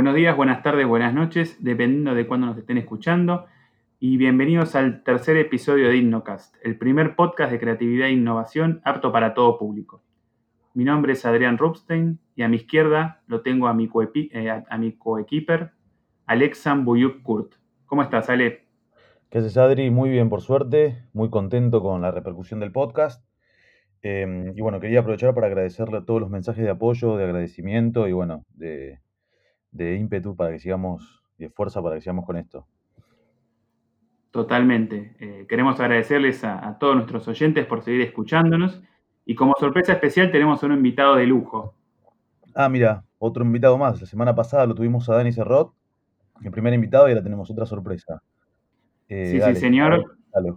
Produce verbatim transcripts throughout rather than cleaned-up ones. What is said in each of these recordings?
Buenos días, buenas tardes, buenas noches, dependiendo de cuándo nos estén escuchando. Y bienvenidos al tercer episodio de InnoCast, el primer podcast de creatividad e innovación apto para todo público. Mi nombre es Adrián Rupstein y a mi izquierda lo tengo a mi, coepi- eh, a, a mi coequiper, Alexan Buyuk Kurt. ¿Cómo estás, Ale? ¿Qué haces, Adri? Muy bien, por suerte, muy contento con la repercusión del podcast. Eh, y bueno, quería aprovechar para agradecerle a todos los mensajes de apoyo, de agradecimiento y bueno, de, de ímpetu para que sigamos, y de fuerza para que sigamos con esto. Totalmente. Eh, queremos agradecerles a, a todos nuestros oyentes por seguir escuchándonos. Y como sorpresa especial tenemos a un invitado de lujo. Ah, mira, otro invitado más. La semana pasada lo tuvimos a Dani Serrot, el primer invitado, y ahora tenemos otra sorpresa. Eh, Sí, sí, dale, a ver, señor. dale.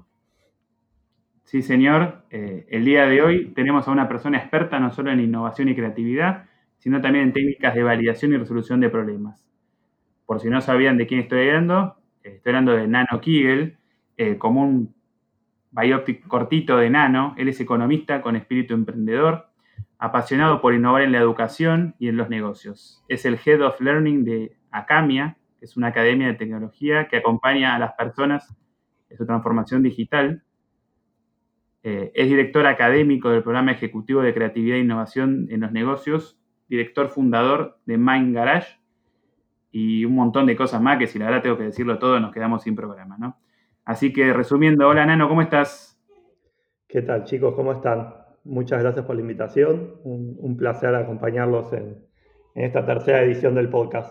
Sí, señor. Eh, el día de hoy tenemos a una persona experta no solo en innovación y creatividad, sino también en técnicas de validación y resolución de problemas. Por si no sabían de quién estoy hablando, eh, estoy hablando de Nano Kigel, eh, como un biopic cortito de Nano. Él es economista con espíritu emprendedor, apasionado por innovar en la educación y en los negocios. Es el Head of Learning de Acamia, que es una academia de tecnología que acompaña a las personas en su transformación digital. Eh, es director académico del Programa Ejecutivo de Creatividad e Innovación en los Negocios, director fundador de Mind Garage y un montón de cosas más que si la verdad tengo que decirlo todo nos quedamos sin programa, ¿no? Así que resumiendo, hola Nano, ¿cómo estás? ¿Qué tal, chicos? ¿Cómo están? Muchas gracias por la invitación. Un, un placer acompañarlos en, en esta tercera edición del podcast.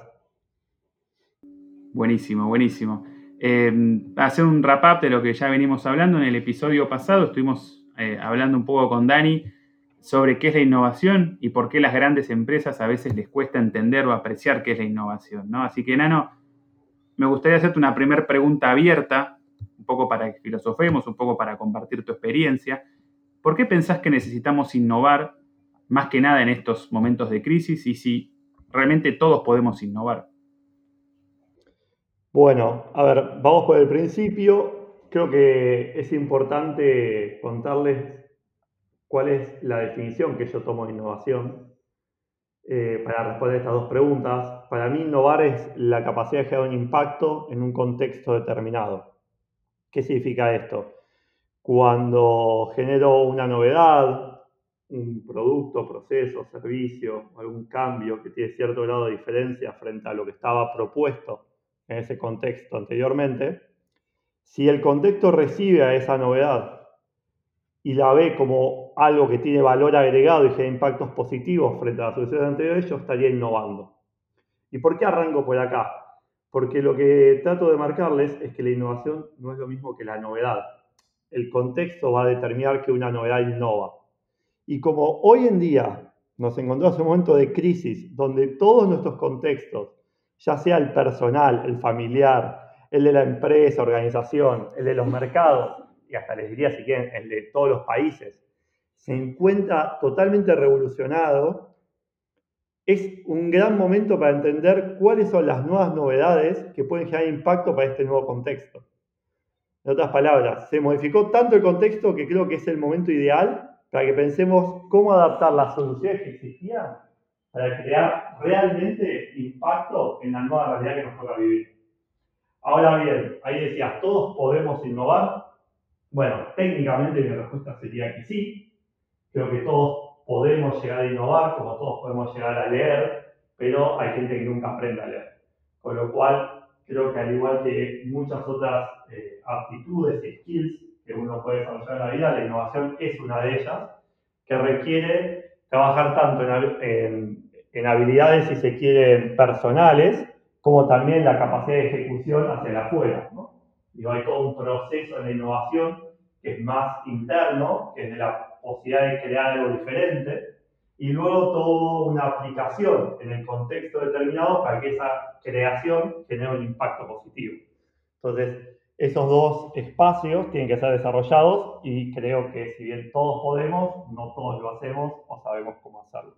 Buenísimo, buenísimo. Eh, hacer un wrap-up de lo que ya venimos hablando. En el episodio pasado estuvimos eh, hablando un poco con Dani sobre qué es la innovación y por qué las grandes empresas a veces les cuesta entender o apreciar qué es la innovación, ¿no? Así que, Nano, me gustaría hacerte una primera pregunta abierta, un poco para que filosofemos, un poco para compartir tu experiencia. ¿Por qué pensás que necesitamos innovar más que nada en estos momentos de crisis y si realmente todos podemos innovar? Bueno, a ver, vamos por el principio. Creo que es importante contarles cuál es la definición que yo tomo de innovación eh, para responder estas dos preguntas. Para mí, innovar es la capacidad de generar un impacto en un contexto determinado. ¿Qué significa esto? Cuando genero una novedad, un producto, proceso, servicio, algún cambio que tiene cierto grado de diferencia frente a lo que estaba propuesto en ese contexto anteriormente, si el contexto recibe a esa novedad y la ve como algo que tiene valor agregado y genera impactos positivos frente a las soluciones anteriores, yo estaría innovando. ¿Y por qué arranco por acá? Porque lo que trato de marcarles es que la innovación no es lo mismo que la novedad. El contexto va a determinar que una novedad innova. Y como hoy en día nos encontramos en un momento de crisis donde todos nuestros contextos, ya sea el personal, el familiar, el de la empresa, organización, el de los mercados, y hasta les diría si quieren, el de todos los países, se encuentra totalmente revolucionado, es un gran momento para entender cuáles son las nuevas novedades que pueden generar impacto para este nuevo contexto. En otras palabras, se modificó tanto el contexto que creo que es el momento ideal para que pensemos cómo adaptar las soluciones que existían para crear realmente impacto en la nueva realidad que nos toca vivir. Ahora bien, ahí decías, ¿todos podemos innovar? Bueno, técnicamente mi respuesta sería que sí. Creo que todos podemos llegar a innovar, como todos podemos llegar a leer, pero hay gente que nunca aprende a leer. Con lo cual, creo que al igual que muchas otras eh, aptitudes y skills que uno puede desarrollar en la vida, la innovación es una de ellas, que requiere trabajar tanto en, en, en habilidades, si se quieren, personales, como también la capacidad de ejecución hacia el afuera, ¿no? Digo, hay todo un proceso en la innovación que es más interno, que es de la posibilidad de crear algo diferente, y luego toda una aplicación en el contexto determinado para que esa creación genere un impacto positivo. Entonces, esos dos espacios tienen que ser desarrollados y creo que si bien todos podemos, no todos lo hacemos o sabemos cómo hacerlo.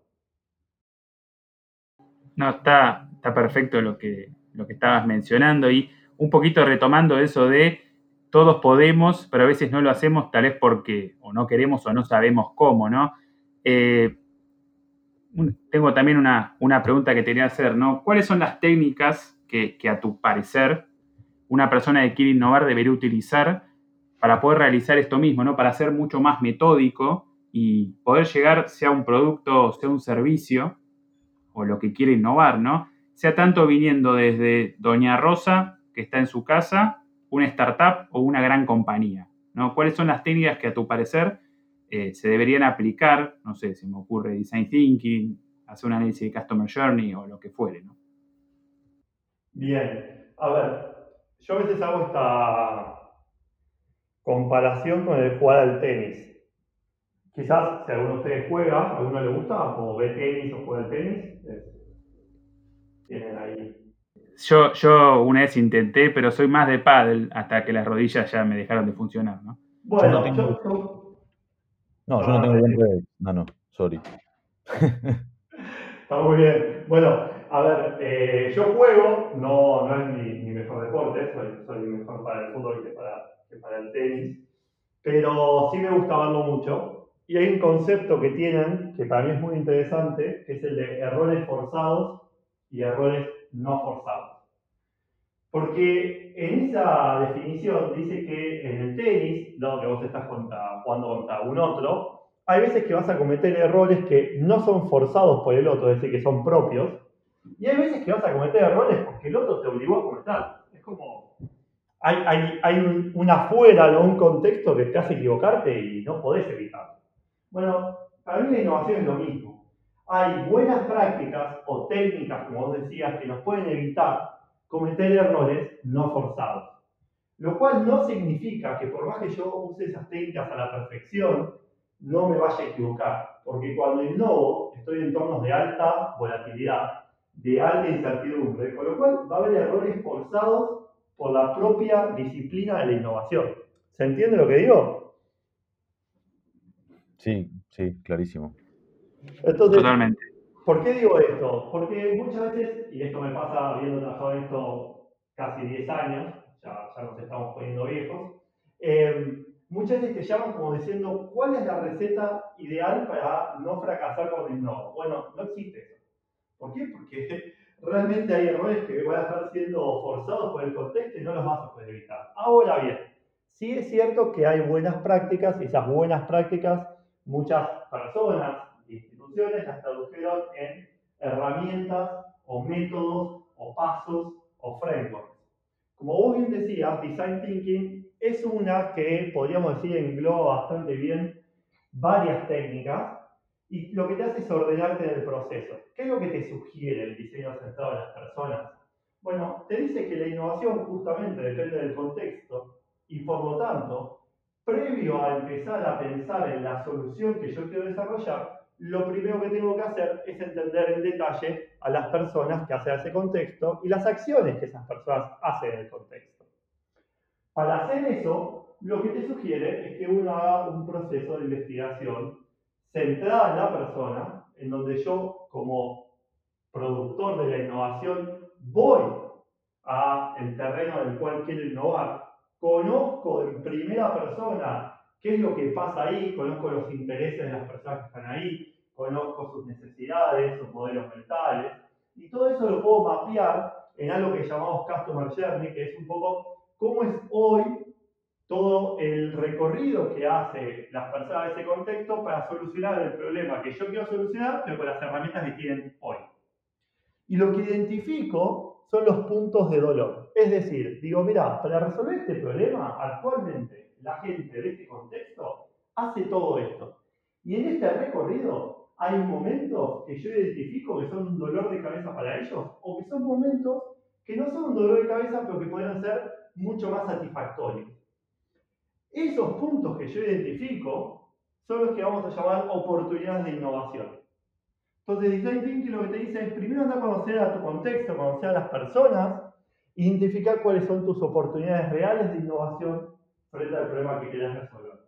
No, está, está perfecto lo que, lo que estabas mencionando y un poquito retomando eso de todos podemos, pero a veces no lo hacemos tal vez porque o no queremos o no sabemos cómo, ¿no? Eh, tengo también una, una pregunta que te quería hacer, ¿no? ¿Cuáles son las técnicas que, que a tu parecer una persona que quiere innovar debería utilizar para poder realizar esto mismo, ¿no? Para ser mucho más metódico y poder llegar, sea un producto, sea un servicio, o lo que quiere innovar, ¿no? Sea tanto viniendo desde Doña Rosa, que está en su casa, una startup o una gran compañía, ¿no? ¿Cuáles son las técnicas que a tu parecer eh, se deberían aplicar? No sé, se me ocurre design thinking, hacer un análisis de customer journey o lo que fuere, ¿no? Bien, a ver, yo a veces hago esta comparación con el jugar al tenis. Quizás si alguno de ustedes juega, a alguno le gusta, o ve tenis o juega al tenis, eh, tienen ahí. Yo, yo una vez intenté, pero soy más de pádel hasta que las rodillas ya me dejaron de funcionar, ¿no? Yo no Bueno, tengo, yo, yo no, yo no perdón, tengo buen decime. revés. No, no, sorry. Está muy bien. Bueno, a ver, eh, yo juego, no, no es mi, mi mejor deporte, soy, soy mejor para el fútbol que para, que para el tenis, pero sí me gusta verlo mucho. Y hay un concepto que tienen que para mí es muy interesante, que es el de errores forzados y errores no forzados. Porque en esa definición dice que en el tenis, dado que vos estás contra, jugando contra un otro, hay veces que vas a cometer errores que no son forzados por el otro, es decir, que son propios, y hay veces que vas a cometer errores porque el otro te obligó a cometer. Es como, hay, hay, hay un, un afuera o un contexto que te hace equivocarte y no podés evitarlo. Bueno, para mí la innovación es lo mismo. Hay buenas prácticas o técnicas, como vos decías, que nos pueden evitar cometer errores no forzados. Lo cual no significa que por más que yo use esas técnicas a la perfección, no me vaya a equivocar. Porque cuando innovo, estoy en entornos de alta volatilidad, de alta incertidumbre, con lo cual va a haber errores forzados por la propia disciplina de la innovación. ¿Se entiende lo que digo? Sí, sí, clarísimo. Entonces, Totalmente. ¿por qué digo esto? Porque muchas veces, y esto me pasa habiendo trabajado en esto casi diez años, ya, ya nos estamos poniendo viejos, eh, muchas veces te llaman como diciendo, ¿cuál es la receta ideal para no fracasar con el no? Bueno, no existe eso. ¿Por qué? Porque realmente hay errores que van a estar siendo forzados por el contexto y no los vas a poder evitar. Ahora bien, sí es cierto que hay buenas prácticas y esas buenas prácticas muchas personas e instituciones las tradujeron en herramientas o métodos o pasos o frameworks. Como vos bien decías, Design Thinking es una que podríamos decir engloba bastante bien varias técnicas y lo que te hace es ordenarte en el proceso. ¿Qué es lo que te sugiere el diseño centrado en las personas? Bueno, te dice que la innovación justamente depende del contexto y por lo tanto, previo a empezar a pensar en la solución que yo quiero desarrollar, lo primero que tengo que hacer es entender en detalle a las personas que hacen ese contexto y las acciones que esas personas hacen en el contexto. Para hacer eso, lo que te sugiere es que uno haga un proceso de investigación centrada en la persona, en donde yo, como productor de la innovación, voy al terreno del cual quiero innovar, conozco en primera persona qué es lo que pasa ahí, conozco los intereses de las personas que están ahí, conozco sus necesidades, sus modelos mentales, y todo eso lo puedo mapear en algo que llamamos Customer Journey, que es un poco cómo es hoy todo el recorrido que hace las personas de ese contexto para solucionar el problema que yo quiero solucionar, pero con las herramientas que tienen hoy. Y lo que identifico son los puntos de dolor. Es decir, digo, mira, para resolver este problema, actualmente la gente de este contexto hace todo esto. Y en este recorrido hay momentos que yo identifico que son un dolor de cabeza para ellos, o que son momentos que no son un dolor de cabeza, pero que podrían ser mucho más satisfactorios. Esos puntos que yo identifico son los que vamos a llamar oportunidades de innovación. Entonces, Design Thinking lo que te dice es primero anda a conocer a tu contexto, conocer a las personas, identificar cuáles son tus oportunidades reales de innovación frente al problema que quieras resolver.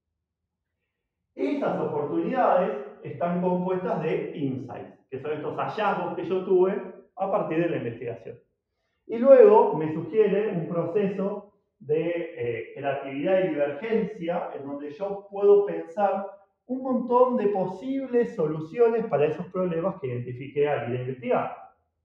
Esas oportunidades están compuestas de insights, que son estos hallazgos que yo tuve a partir de la investigación. Y luego me sugiere un proceso de eh, creatividad y divergencia en donde yo puedo pensar un montón de posibles soluciones para esos problemas que identifiqué al ir a investigar.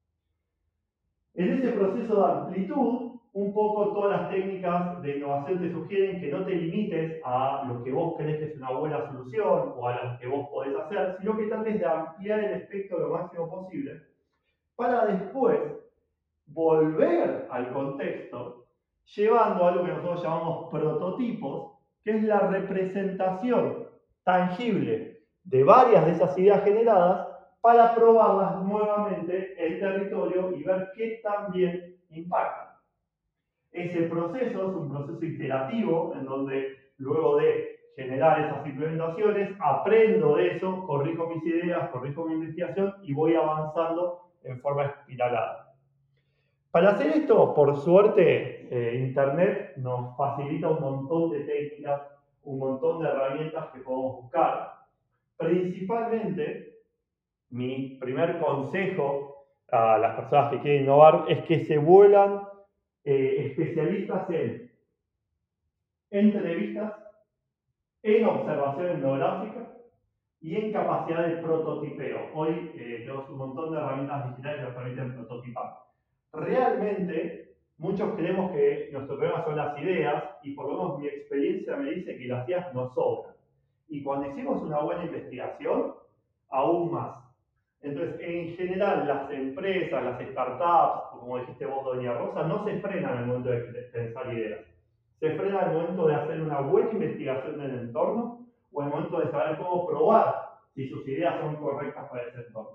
En ese proceso de amplitud, un poco todas las técnicas de innovación te sugieren que no te limites a lo que vos crees que es una buena solución o a lo que vos podés hacer, sino que trates de ampliar el espectro lo máximo posible para después volver al contexto llevando a algo que nosotros llamamos prototipos, que es la representación tangible de varias de esas ideas generadas para probarlas nuevamente en territorio y ver qué tan bien impactan. Ese proceso es un proceso iterativo en donde luego de generar esas implementaciones, aprendo de eso, corrijo mis ideas, corrijo mi investigación y voy avanzando en forma espiralada. Para hacer esto, por suerte, eh, Internet nos facilita un montón de técnicas, un montón de herramientas que podemos buscar. Principalmente, mi primer consejo a las personas que quieren innovar es que se vuelvan eh, especialistas en entrevistas, en observación etnográfica y en capacidad de prototipeo. Hoy eh, tenemos un montón de herramientas digitales que nos permiten prototipar. Realmente, muchos creemos que nuestro problema son las ideas y por lo menos mi experiencia me dice que las ideas no sobran. Y cuando hicimos una buena investigación, aún más. Entonces, en general, las empresas, las startups, o como dijiste vos, doña Rosa, no se frenan al momento de pensar ideas. Se frenan al momento de hacer una buena investigación del entorno o al momento de saber cómo probar si sus ideas son correctas para ese entorno.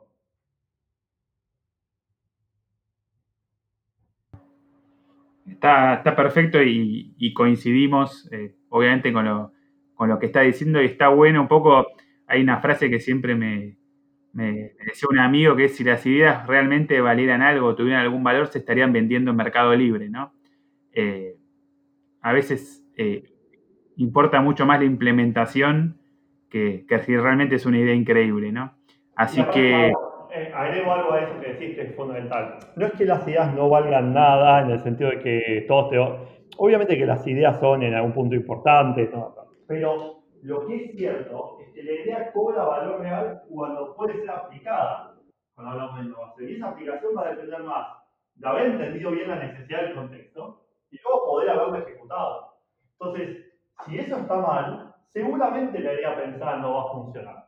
Está, está perfecto y, y coincidimos, eh, obviamente, con lo, con lo que está diciendo y está bueno un poco. Hay una frase que siempre me, me, me decía un amigo que es: si las ideas realmente valieran algo o tuvieran algún valor, se estarían vendiendo en Mercado Libre, ¿no? Eh, a veces eh, importa mucho más la implementación que, que si realmente es una idea increíble, ¿no? Así que... Eh, agrego algo a eso que decís que es fundamental. No es que las ideas no valgan nada en el sentido de que todos te... Obviamente que las ideas son en algún punto importantes, ¿no? Pero lo que es cierto es que la idea cobra valor real cuando puede ser aplicada, cuando hablamos de innovación. Y esa aplicación va a depender más de haber entendido bien la necesidad del contexto y luego poder haberlo ejecutado. Entonces, si eso está mal, seguramente la idea pensada no va a funcionar.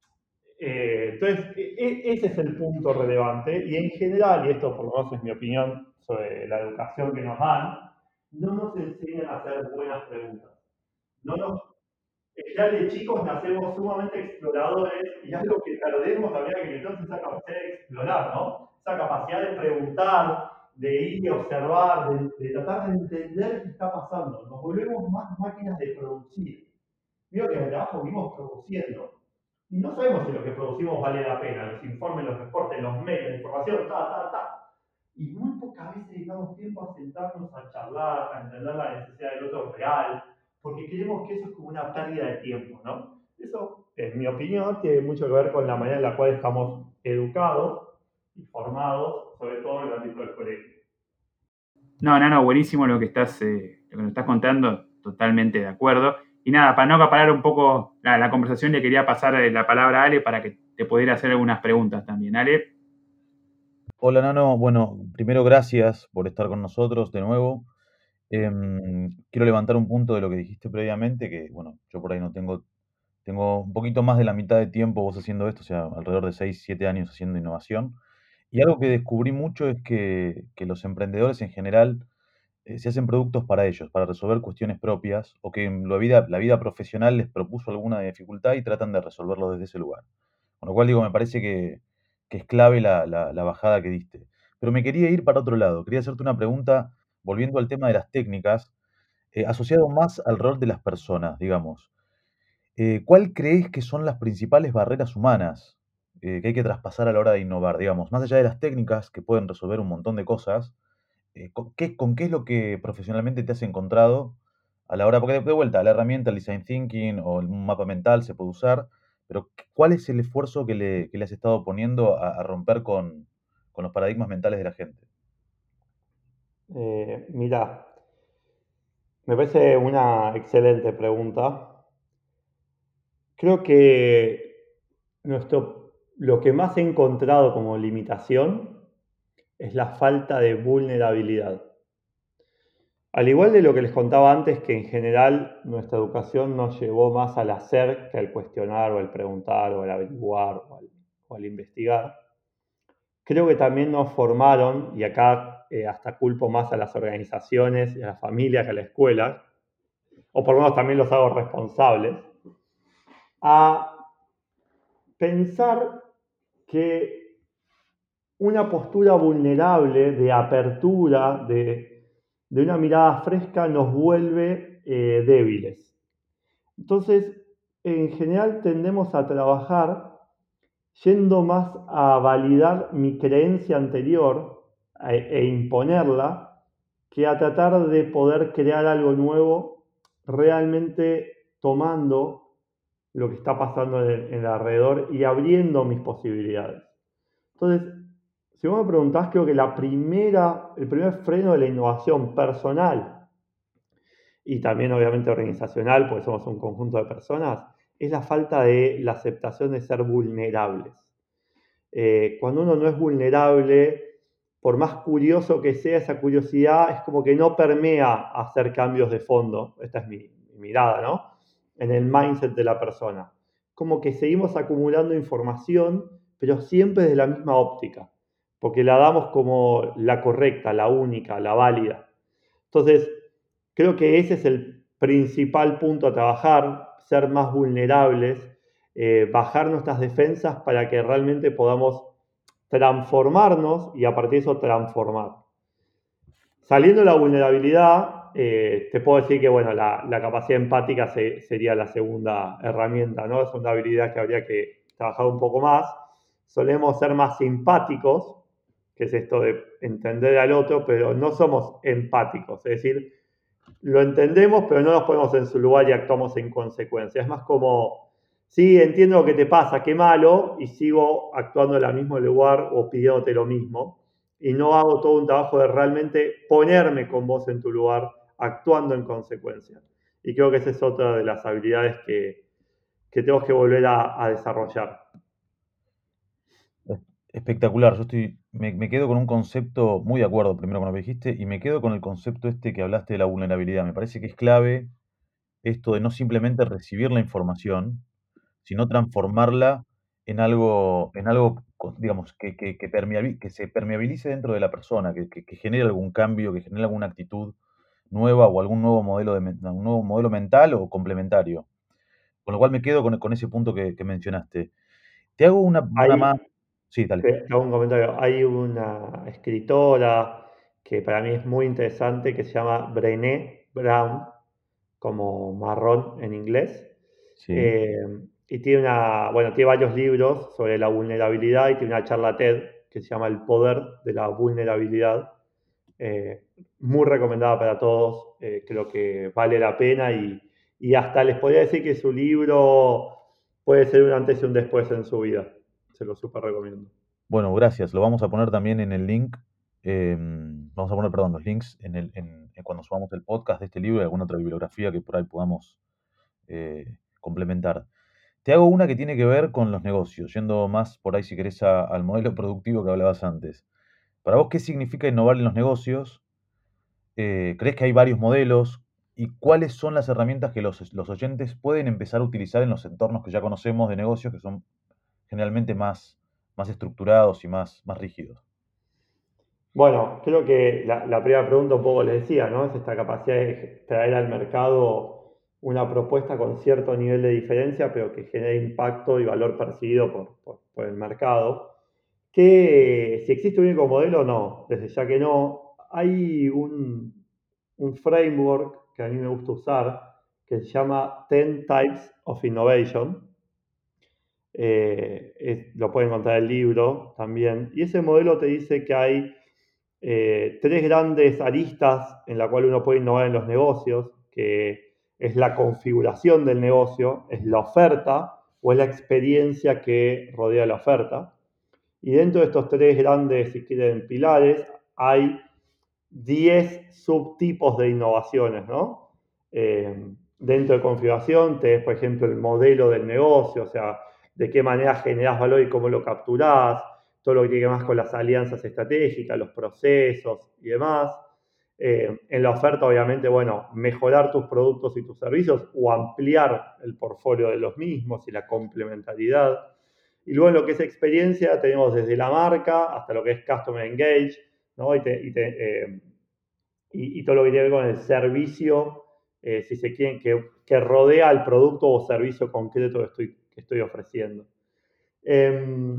Eh, entonces, e ese es el punto relevante y en general, y esto por lo menos es mi opinión sobre la educación que nos dan, no nos enseñan a hacer buenas preguntas. No nos, ya de chicos nacemos sumamente exploradores y algo que perdemos habría que entonces esa capacidad de explorar, ¿no? Esa capacidad de preguntar, de ir y observar, de, de tratar de entender qué está pasando. Nos volvemos más máquinas de producir. Digo que en el trabajo vivimos produciendo. Y no sabemos si lo que producimos vale la pena, los informes, los reportes, los mails, la información, ta, ta, ta. Y muy pocas veces dedicamos tiempo a sentarnos a charlar, a entender la necesidad del otro real, porque creemos que eso es como una pérdida de tiempo, ¿no? Eso, en mi opinión, tiene mucho que ver con la manera en la cual estamos educados y formados, sobre todo en el ámbito del colegio. No, no, no, buenísimo lo que estás, eh, lo que nos estás contando, totalmente de acuerdo. Y nada, para no acaparar un poco la, la conversación, le quería pasar la palabra a Ale para que te pudiera hacer algunas preguntas también. Ale. Hola, Nano. Bueno, primero gracias por estar con nosotros de nuevo. Em, quiero levantar un punto de lo que dijiste previamente, que bueno, yo por ahí no tengo, tengo un poquito más de la mitad de tiempo vos haciendo esto, o sea, alrededor de seis siete años haciendo innovación. Y algo que descubrí mucho es que, que los emprendedores en general eh, se hacen productos para ellos, para resolver cuestiones propias, o que en la vida, la vida profesional les propuso alguna dificultad y tratan de resolverlo desde ese lugar. Con lo cual digo, me parece que, que es clave la, la- la bajada que diste. Pero me quería ir para otro lado. Quería hacerte una pregunta, volviendo al tema de las técnicas, eh, asociado más al rol de las personas, digamos. Eh, ¿cuál crees que son las principales barreras humanas eh, que hay que traspasar a la hora de innovar? Digamos, más allá de las técnicas que pueden resolver un montón de cosas, eh, ¿con qué, con qué es lo que profesionalmente te has encontrado a la hora? Porque de, de vuelta, la herramienta, el design thinking o un mapa mental se puede usar, pero ¿cuál es el esfuerzo que le, que le has estado poniendo a, a romper con, con los paradigmas mentales de la gente? Eh, mira, me parece una excelente pregunta. Creo que nuestro, lo que más he encontrado como limitación es la falta de vulnerabilidad. Al igual de lo que les contaba antes, que en general nuestra educación nos llevó más al hacer que al cuestionar o al preguntar o al averiguar o al, o al investigar, creo que también nos formaron, y acá eh, hasta culpo más a las organizaciones y a las familias que a la escuela, o por lo menos también los hago responsables, a pensar que una postura vulnerable, de apertura, de, de una mirada fresca, nos vuelve eh, débiles. Entonces, en general tendemos a trabajar yendo más a validar mi creencia anterior e, e imponerla, que a tratar de poder crear algo nuevo realmente tomando lo que está pasando en el, en el alrededor y abriendo mis posibilidades. Entonces, si vos me preguntás, creo que la primera, el primer freno de la innovación personal y también obviamente organizacional, porque somos un conjunto de personas, es la falta de la aceptación de ser vulnerables. Eh, cuando uno no es vulnerable, por más curioso que sea, esa curiosidad es como que no permea a hacer cambios de fondo. Esta es mi, mi mirada, ¿no? En el mindset de la persona. Como que seguimos acumulando información, pero siempre desde la misma óptica, porque la damos como la correcta, la única, la válida. Entonces, creo que ese es el principal punto a trabajar, ser más vulnerables, eh, bajar nuestras defensas para que realmente podamos transformarnos y a partir de eso transformar. Saliendo de la vulnerabilidad, eh, te puedo decir que bueno, la, la capacidad empática se, sería la segunda herramienta, ¿no? Es una habilidad que habría que trabajar un poco más. Solemos ser más simpáticos, que es esto de entender al otro, pero no somos empáticos, es decir, lo entendemos, pero no nos ponemos en su lugar y actuamos en consecuencia. Es más como, sí, entiendo lo que te pasa, qué malo, y sigo actuando en el mismo lugar o pidiéndote lo mismo. Y no hago todo un trabajo de realmente ponerme con vos en tu lugar, actuando en consecuencia. Y creo que esa es otra de las habilidades que, que tenemos que volver a, a desarrollar. Espectacular, yo estoy, me, me quedo con un concepto muy de acuerdo primero con lo que dijiste y me quedo con el concepto este que hablaste de la vulnerabilidad. Me parece que es clave esto de no simplemente recibir la información, sino transformarla en algo, en algo co- digamos, que, que, que, permeabi- que se permeabilice dentro de la persona, que, que, que genere algún cambio, que genere alguna actitud nueva o algún nuevo modelo, de, men- un nuevo modelo mental o complementario. Con lo cual me quedo con, con ese punto que, que mencionaste. Te hago una, una Hay, más. Sí, dale. te hago un comentario. Hay una escritora que para mí es muy interesante que se llama Brené Brown, como marrón en inglés. Sí. Eh, y tiene una, bueno, tiene varios libros sobre la vulnerabilidad y tiene una charla TED que se llama El poder de la vulnerabilidad. Eh, muy recomendada para todos, eh, creo que vale la pena y, y hasta les podría decir que su libro puede ser un antes y un después en su vida. Se lo súper recomiendo. Bueno, gracias. Lo vamos a poner también en el link. eh, vamos a poner, perdón, los links en el, en, en cuando subamos el podcast de este libro y alguna otra bibliografía que por ahí podamos eh, complementar. Te hago una que tiene que ver con los negocios, yendo más por ahí, si querés, a- al modelo productivo que hablabas antes. Para vos, ¿qué significa innovar en los negocios? Eh, ¿crees que hay varios modelos? ¿Y cuáles son las herramientas que los, los oyentes pueden empezar a utilizar en los entornos que ya conocemos de negocios, que son generalmente más, más estructurados y más, más rígidos? Bueno, creo que la, la primera pregunta un poco les decía, ¿no? Es esta capacidad de traer al mercado una propuesta con cierto nivel de diferencia, pero que genere impacto y valor percibido por, por- por el mercado. Que si existe un único modelo, no, desde ya que no. Hay un, un framework que a mí me gusta usar que se llama Ten Types of Innovation. Eh, es- lo pueden encontrar en el libro también. Y ese modelo te dice que hay eh, tres grandes aristas en la cual uno puede innovar en los negocios, que es la configuración del negocio, es la oferta o es la experiencia que rodea la oferta. Y dentro de estos tres grandes, si quieren, pilares, hay diez subtipos de innovaciones, ¿no? Eh, dentro de configuración tenés, por ejemplo, el modelo del negocio, o sea, de qué manera generás valor y cómo lo capturás, todo lo que tiene que ver más con las alianzas estratégicas, los procesos y demás. Eh, en la oferta, obviamente, bueno, mejorar tus productos y tus servicios o ampliar el portfolio de los mismos y la complementariedad. Y luego en lo que es experiencia tenemos desde la marca hasta lo que es Customer Engage, ¿no? y, te, y, te, eh, y, y todo lo que tiene que ver con el servicio, eh, si se quieren, que, que rodea el producto o servicio concreto que estoy, que estoy ofreciendo. Eh,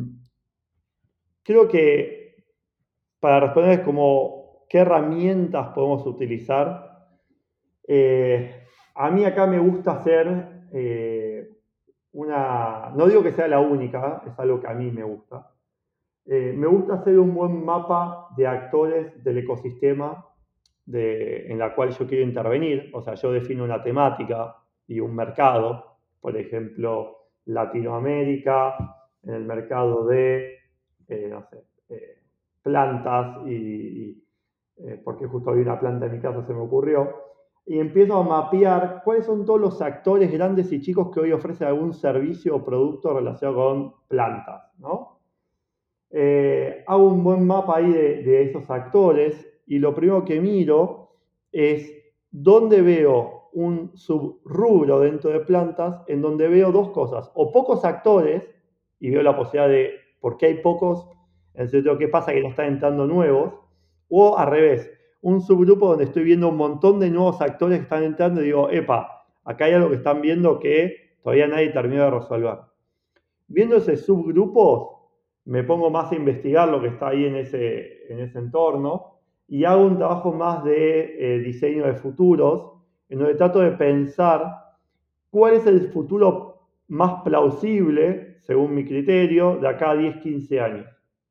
creo que para responder como qué herramientas podemos utilizar, eh, a mí acá me gusta hacer eh, una, no digo que sea la única, es algo que a mí me gusta. Eh, me gusta hacer un buen mapa de actores del ecosistema de, en la cual yo quiero intervenir. O sea, yo defino una temática y un mercado, por ejemplo, Latinoamérica, en el mercado de, eh, no sé, eh, plantas, y, y eh, porque justo había una planta en mi casa, se me ocurrió, y empiezo a mapear cuáles son todos los actores grandes y chicos que hoy ofrecen algún servicio o producto relacionado con plantas, ¿no? Eh, hago un buen mapa ahí de, de esos actores y lo primero que miro es dónde veo un subrubro dentro de plantas en donde veo dos cosas, o pocos actores y veo la posibilidad de por qué hay pocos, en el sentido de qué pasa que no están entrando nuevos, o al revés, un subgrupo donde estoy viendo un montón de nuevos actores que están entrando y digo, epa, acá hay algo que están viendo que todavía nadie terminó de resolver. Viendo ese subgrupo, me pongo más a investigar lo que está ahí en ese, en ese entorno y hago un trabajo más de eh, diseño de futuros, en donde trato de pensar cuál es el futuro más plausible, según mi criterio, de acá a diez, quince años.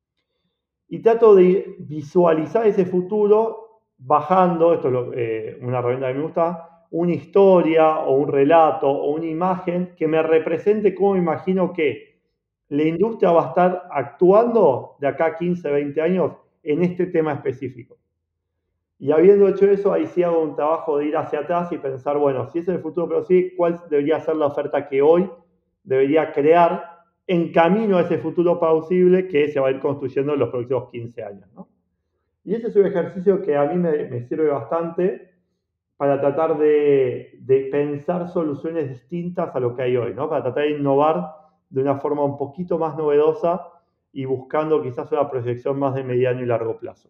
Y trato de visualizar ese futuro bajando, esto es lo, eh, una herramienta que me gusta, una historia o un relato o una imagen que me represente cómo me imagino que la industria va a estar actuando de acá a quince, veinte años en este tema específico. Y habiendo hecho eso, ahí sí hago un trabajo de ir hacia atrás y pensar, bueno, si ese es el futuro, pero sí, ¿cuál debería ser la oferta que hoy debería crear en camino a ese futuro plausible que se va a ir construyendo en los próximos quince años, ¿no? Y ese es un ejercicio que a mí me, me sirve bastante para tratar de, de pensar soluciones distintas a lo que hay hoy, ¿no? Para tratar de innovar de una forma un poquito más novedosa y buscando quizás una proyección más de mediano y largo plazo.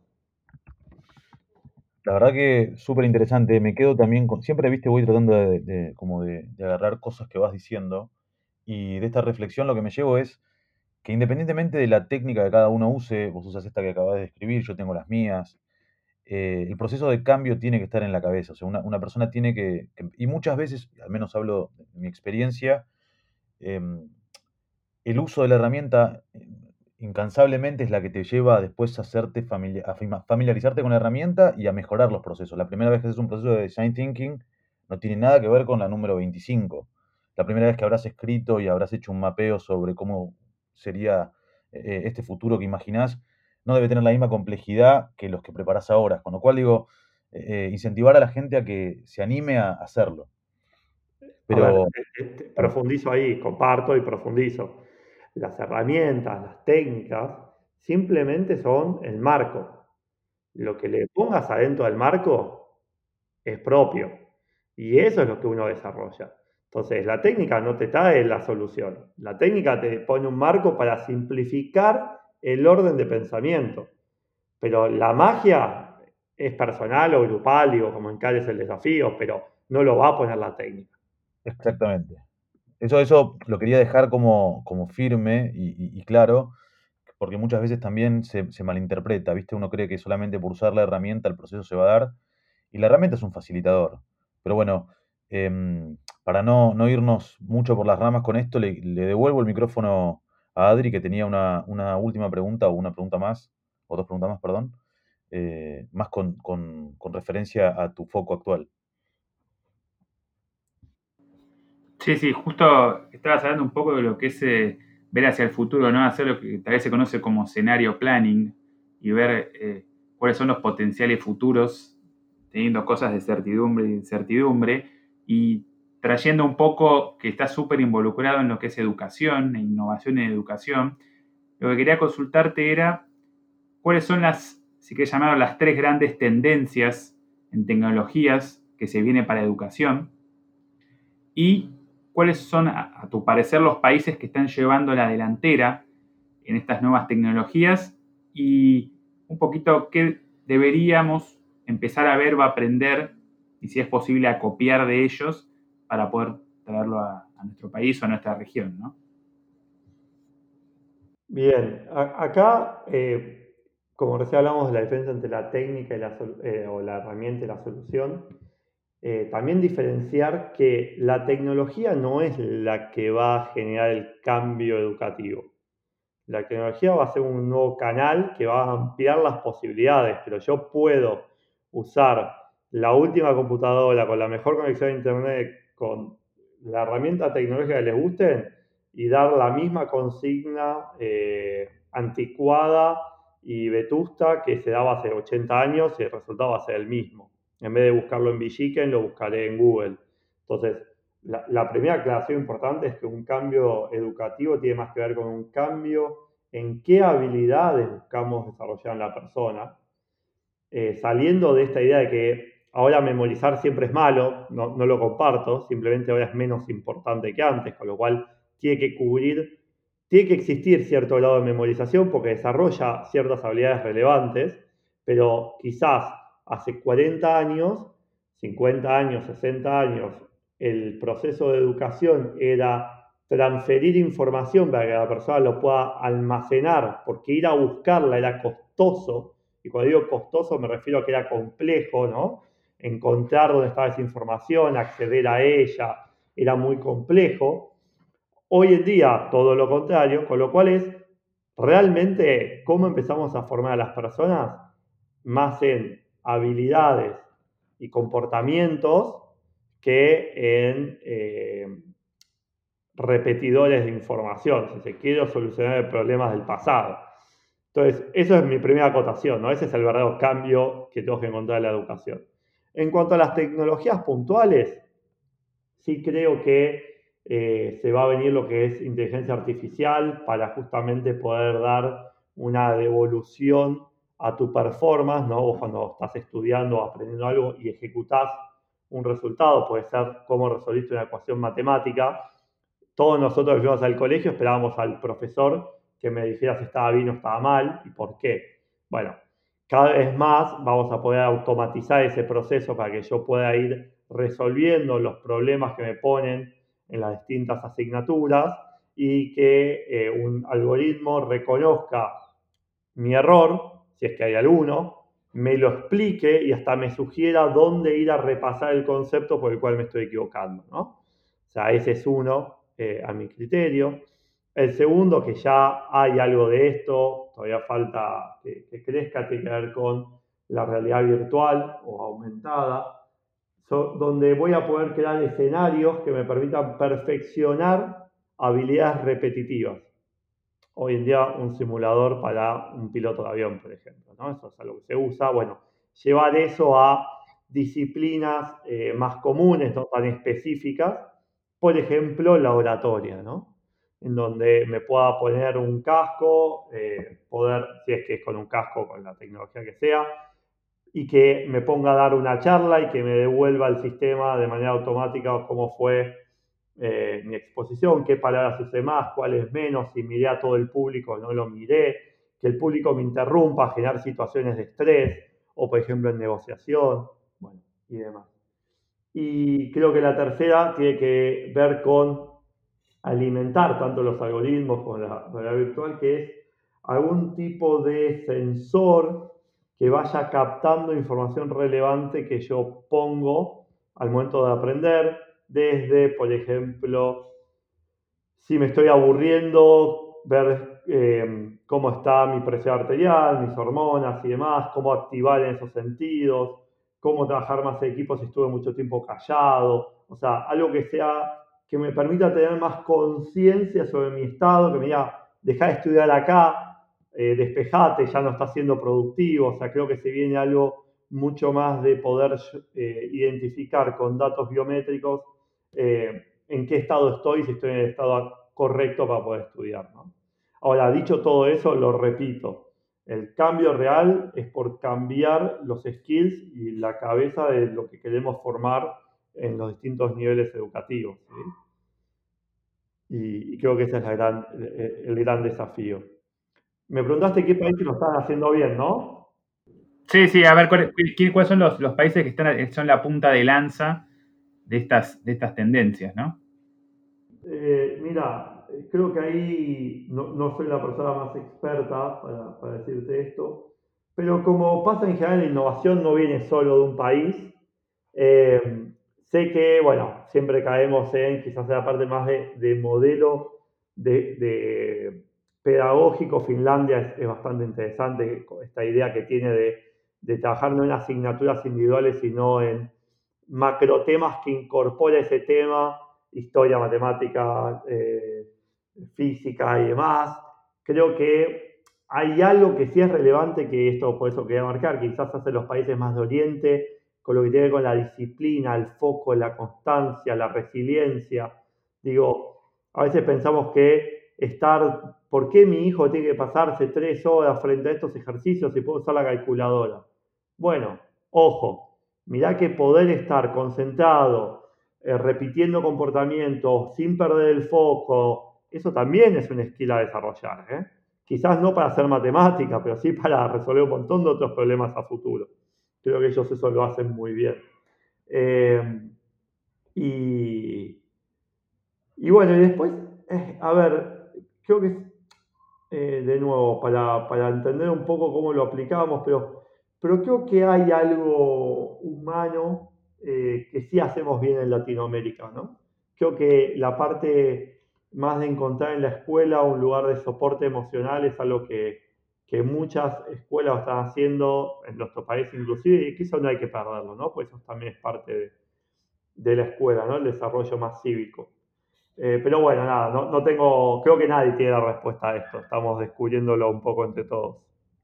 La verdad que súper interesante. Me quedo también con... Siempre, viste, voy tratando de, de- como de, de agarrar cosas que vas diciendo. Y de esta reflexión lo que me llevo es que independientemente de la técnica que cada uno use, vos usas esta que acabas de describir, yo tengo las mías, eh, el proceso de cambio tiene que estar en la cabeza. O sea, una, una persona tiene que, que- Y muchas veces, al menos hablo de mi experiencia, em, el uso de la herramienta eh, incansablemente es la que te lleva a después a, hacerte familia- a fama- familiarizarte con la herramienta y a mejorar los procesos. La primera vez que haces un proceso de design thinking no tiene nada que ver con la número veinticinco. La primera vez que habrás escrito y habrás hecho un mapeo sobre cómo sería eh, este futuro que imaginás, no debe tener la misma complejidad que los que preparás ahora. Con lo cual digo, eh, eh, incentivar a la gente a que se anime a hacerlo. A ver, Pero, este, bueno, profundizo ahí, comparto y profundizo. Las herramientas, las técnicas, simplemente son el marco. Lo que le pongas adentro del marco es propio. Y eso es lo que uno desarrolla. Entonces, la técnica no te trae la solución. La técnica te pone un marco para simplificar el orden de pensamiento. Pero la magia es personal o grupal, digo, como encares el desafío, pero no lo va a poner la técnica. exactamente. Eso, eso lo quería dejar como, como firme y, y- y claro, porque muchas veces también se, se malinterpreta, ¿viste? Uno cree que solamente por usar la herramienta el proceso se va a dar, y la herramienta es un facilitador. Pero bueno, em, para no, no irnos mucho por las ramas con esto, le, le devuelvo el micrófono a Adri, que tenía una, una última pregunta o una pregunta más, o dos preguntas más, perdón, eh, más con, con- con referencia a tu foco actual. Sí, sí, justo estabas hablando un poco de lo que es eh, ver hacia el futuro, ¿no? Hacer lo que tal vez se conoce como escenario planning y ver eh, cuáles son los potenciales futuros, teniendo cosas de certidumbre y incertidumbre. Y trayendo un poco que está súper involucrado en lo que es educación e innovación en educación, lo que quería consultarte era cuáles son las, si querés llamarlo, las tres grandes tendencias en tecnologías que se vienen para educación y cuáles son, a, a tu parecer, los países que están llevando la delantera en estas nuevas tecnologías y un poquito qué deberíamos empezar a ver o aprender y si es posible a copiar de ellos para poder traerlo a, a nuestro país o a nuestra región, ¿no? Bien, a- acá, eh, como recién hablamos de la diferencia entre la técnica y la, sol- eh, o la herramienta y la solución, eh, también diferenciar que la tecnología no es la que va a generar el cambio educativo. La tecnología va a ser un nuevo canal que va a ampliar las posibilidades, pero yo puedo usar la última computadora con la mejor conexión a internet, con la herramienta tecnológica que les guste y dar la misma consigna eh, anticuada y vetusta que se daba hace ochenta años y el resultado va a ser el mismo. En vez de buscarlo en Villiquen, lo buscaré en Google. Entonces, la, la primera aclaración importante es que un cambio educativo tiene más que ver con un cambio en qué habilidades buscamos desarrollar en la persona, eh, saliendo de esta idea de que ahora memorizar siempre es malo, no, no lo comparto, simplemente ahora es menos importante que antes, con lo cual tiene que cubrir, tiene que existir cierto grado de memorización porque desarrolla ciertas habilidades relevantes, pero quizás hace cuarenta años, cincuenta años, sesenta años, el proceso de educación era transferir información para que la persona lo pueda almacenar, porque ir a buscarla era costoso, y cuando digo costoso me refiero a que era complejo, ¿no? Encontrar dónde estaba esa información, acceder a ella, era muy complejo. Hoy en día todo lo contrario, con lo cual es realmente cómo empezamos a formar a las personas más en habilidades y comportamientos que en eh, repetidores de información, si se quiere solucionar problemas del pasado. Entonces, eso es mi primera acotación, ¿no? Ese es el verdadero cambio que tengo que encontrar en la educación. En cuanto a las tecnologías puntuales, sí creo que eh, se va a venir lo que es inteligencia artificial para justamente poder dar una devolución a tu performance, ¿no? Vos cuando estás estudiando o aprendiendo algo y ejecutás un resultado, puede ser cómo resolviste una ecuación matemática. Todos nosotros que fuimos al colegio esperábamos al profesor que me dijera si estaba bien o estaba mal y por qué. Bueno, cada vez más vamos a poder automatizar ese proceso para que yo pueda ir resolviendo los problemas que me ponen en las distintas asignaturas y que eh, un algoritmo reconozca mi error, si es que hay alguno, me lo explique y hasta me sugiera dónde ir a repasar el concepto por el cual me estoy equivocando, ¿no? O sea, ese es uno eh, a mi criterio. El segundo, que ya hay algo de esto, todavía falta que, que crezca, tiene que ver con la realidad virtual o aumentada, so, donde voy a poder crear escenarios que me permitan perfeccionar habilidades repetitivas. Hoy en día un simulador para un piloto de avión, por ejemplo, ¿no? Eso es algo que se usa. Bueno, llevar eso a disciplinas eh, más comunes, no tan específicas, por ejemplo, la oratoria, ¿no? En donde me pueda poner un casco, eh, poder, si es que es con un casco, con la tecnología que sea, y que me ponga a dar una charla y que me devuelva el sistema de manera automática cómo fue eh, mi exposición, qué palabras usé más, cuáles menos, si miré a todo el público o no lo miré, que el público me interrumpa, generar situaciones de estrés, o por ejemplo en negociación, bueno, y demás. Y creo que la tercera tiene que ver con alimentar tanto los algoritmos como la realidad virtual, que es algún tipo de sensor que vaya captando información relevante que yo pongo al momento de aprender, desde, por ejemplo, si me estoy aburriendo, ver eh, cómo está mi presión arterial, mis hormonas y demás, cómo activar en esos sentidos, cómo trabajar más en equipo si estuve mucho tiempo callado, o sea, algo que sea, que me permita tener más conciencia sobre mi estado, que me diga, dejá de estudiar acá, eh, despejate, ya no estás siendo productivo, o sea, creo que se viene algo mucho más de poder eh, identificar con datos biométricos eh, en qué estado estoy, si estoy en el estado correcto para poder estudiar, ¿no? Ahora, dicho todo eso, lo repito, el cambio real es por cambiar los skills y la cabeza de lo que queremos formar en los distintos niveles educativos, ¿sí? Y, y creo que ese es la gran, el, el gran desafío. Me preguntaste qué países lo están haciendo bien, ¿no? Sí, sí, a ver, ¿cuál- qué- ¿cuáles son los, los países que están, son la punta de lanza de estas, de estas tendencias, ¿no? Eh, mira, eh, creo que ahí no, no soy la persona más experta para, para decirte esto, pero como pasa en general, la innovación no viene solo de un país. Eh, sé que, bueno, siempre caemos en quizás la parte más de, de modelo de, de pedagógico. Finlandia es, es bastante interesante, esta idea que tiene de, de trabajar no en asignaturas individuales, sino en macro temas que incorpora ese tema, historia, matemática, eh, física y demás. Creo que hay algo que sí es relevante, que esto por eso quería marcar, quizás hace los países más de Oriente, con lo que tiene que ver con la disciplina, el foco, la constancia, la resiliencia. Digo, a veces pensamos que estar, ¿por qué mi hijo tiene que pasarse tres horas frente a estos ejercicios si puedo usar la calculadora? Bueno, ojo, mirá que poder estar concentrado, eh, repitiendo comportamientos sin perder el foco, eso también es una skill a desarrollar, ¿eh? Quizás no para hacer matemática, pero sí para resolver un montón de otros problemas a futuro. Creo que ellos eso lo hacen muy bien. Eh, y, y bueno, y después, eh, a ver, creo que es, eh, de nuevo, para, para entender un poco cómo lo aplicamos, pero, pero creo que hay algo humano eh, que sí hacemos bien en Latinoamérica, ¿no? Creo que la parte más de encontrar en la escuela un lugar de soporte emocional es algo que, que muchas escuelas están haciendo en nuestro país inclusive, y que eso no hay que perderlo, ¿no? Pues eso también es parte de, de la escuela, ¿no? El desarrollo más cívico. Eh, pero bueno, nada, no, no tengo, creo que nadie tiene la respuesta a esto, estamos descubriéndolo un poco entre todos.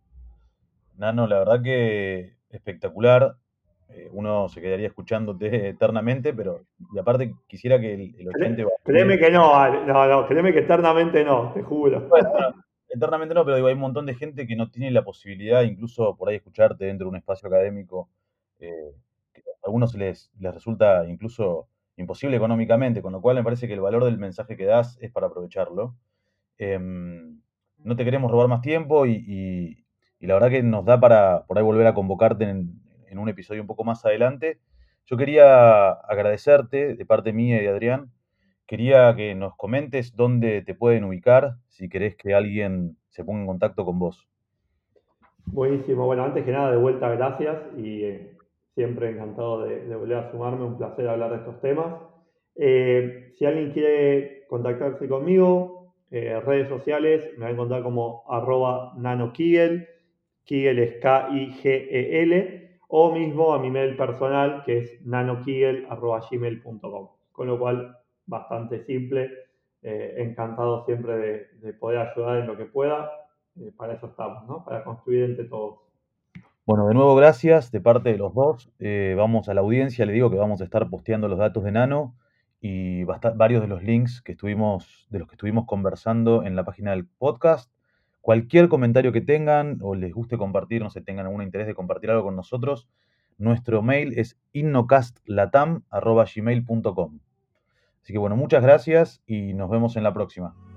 Nano, la verdad que espectacular. Eh, uno se quedaría escuchándote eternamente, pero y aparte quisiera que el, el oyente Cre- vacíe. Créeme que no, Ale, no, no, créeme que eternamente no, te juro. Bueno, bueno, eternamente no, pero digo, hay un montón de gente que no tiene la posibilidad, incluso por ahí escucharte dentro de un espacio académico, eh, que a algunos les, les resulta incluso imposible económicamente, con lo cual me parece que el valor del mensaje que das es para aprovecharlo. Em, no te queremos robar más tiempo y, y- y la verdad que nos da para por ahí volver a convocarte en, en un episodio un poco más adelante. Yo quería agradecerte de parte mía y de Adrián. Quería que nos comentes dónde te pueden ubicar si querés que alguien se ponga en contacto con vos. Buenísimo, bueno, antes que nada, de vuelta, gracias y eh, siempre encantado de, de volver a sumarme, un placer hablar de estos temas. Eh, si alguien quiere contactarse conmigo, eh, redes sociales, me va a encontrar como arroba nanokigel, Kigel es K I G E L, o mismo a mi mail personal que es nanokigel arroba gmail punto com. Con lo cual, bastante simple, eh, encantado siempre de, de poder ayudar en lo que pueda. Eh, para eso estamos, ¿no? Para construir entre todos. Bueno, de nuevo gracias de parte de los dos. Eh, vamos a la audiencia, le digo que vamos a estar posteando los datos de Nano y basta- varios de los links que estuvimos, de los que estuvimos conversando en la página del podcast. Cualquier comentario que tengan o les guste compartir, no sé, tengan algún interés de compartir algo con nosotros, nuestro mail es innocastlatam arroba gmail punto com. Así que bueno, muchas gracias y nos vemos en la próxima.